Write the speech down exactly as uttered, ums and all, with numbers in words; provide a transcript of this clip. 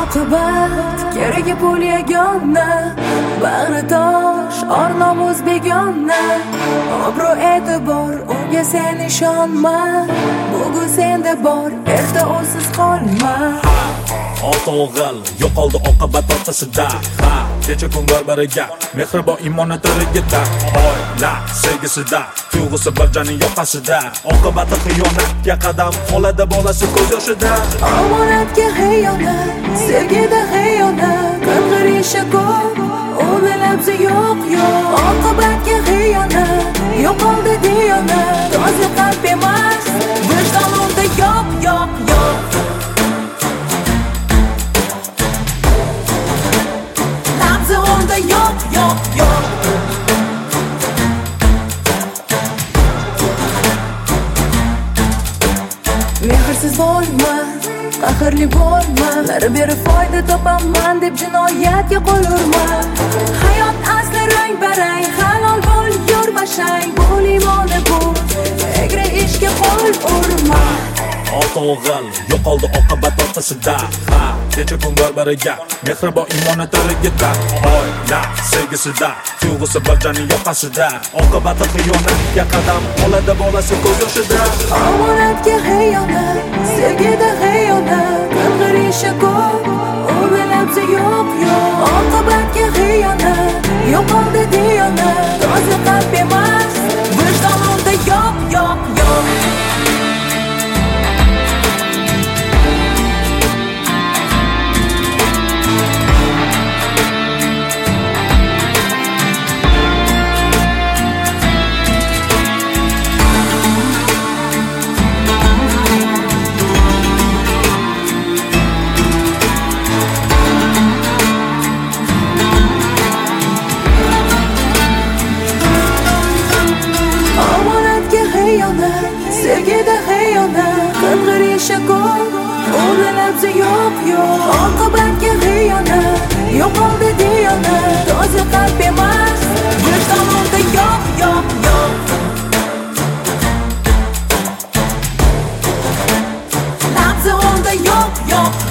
oqibat keragi pul yagona, bag'ri tosh or nomus begona. Obro' e'tibor unga sen ishonma, bugun senda bor erta o'siz qolma. Ota o'g'il yo'qoldi oqibat o'rtasida. Ha, kecha kunlar biriga mehribon imoni tirigida. Oila sevgisida, tuyg'usi bir joning yoqasida. Oqibati xiyonatga qadam oladi bolasi ko'z yoshida. Omonatga xiyonat, sevgida xiyonat, qing'irishi ko'p, uni labzi yo'q yo'q. Oqibatga xiyonat, yo'qoldi diyonat, toza qalb emas, vijdon unda yo'q yo'q yo'q. Yo'q, yo'q, yo'q. Mehrsiz bo'lma, qahrli bo'lma, berib foyda topaman deb jinoyatga qo'l urma. Hayot asli rang barang, halol bo'l, yur bashang, bo'l imoni bo'l, egri ishga qo'l urma. Ota o'g'il yo'qoldi oqibat o'rtasida. Ha, kecha kunlar biriga mehribon imoni tirigida. Oila sevgisida, tuyg'usi bir joning yoqasida. Oqibati xiyonatga qadam oladi bolasi ko'z yoshida. Omonatga xiyonat, sevgida xiyonat, qing'irishi ko'p, uni labzi yo'q yo'q. Oqibatga xiyonat, yo'qoldi diyonat, toza qalb emas, vijdon unda yo'q yo'q yo'q. Sevgida xiyonat, qing'irishi ko'p, uni labzi yo'q yo'q. Oqibatga xiyonat, yo'qoldi diyonat, toza qalb emas, vijdon unda yo'q yo'q yo'q. Labzi unda yo'q yo'q.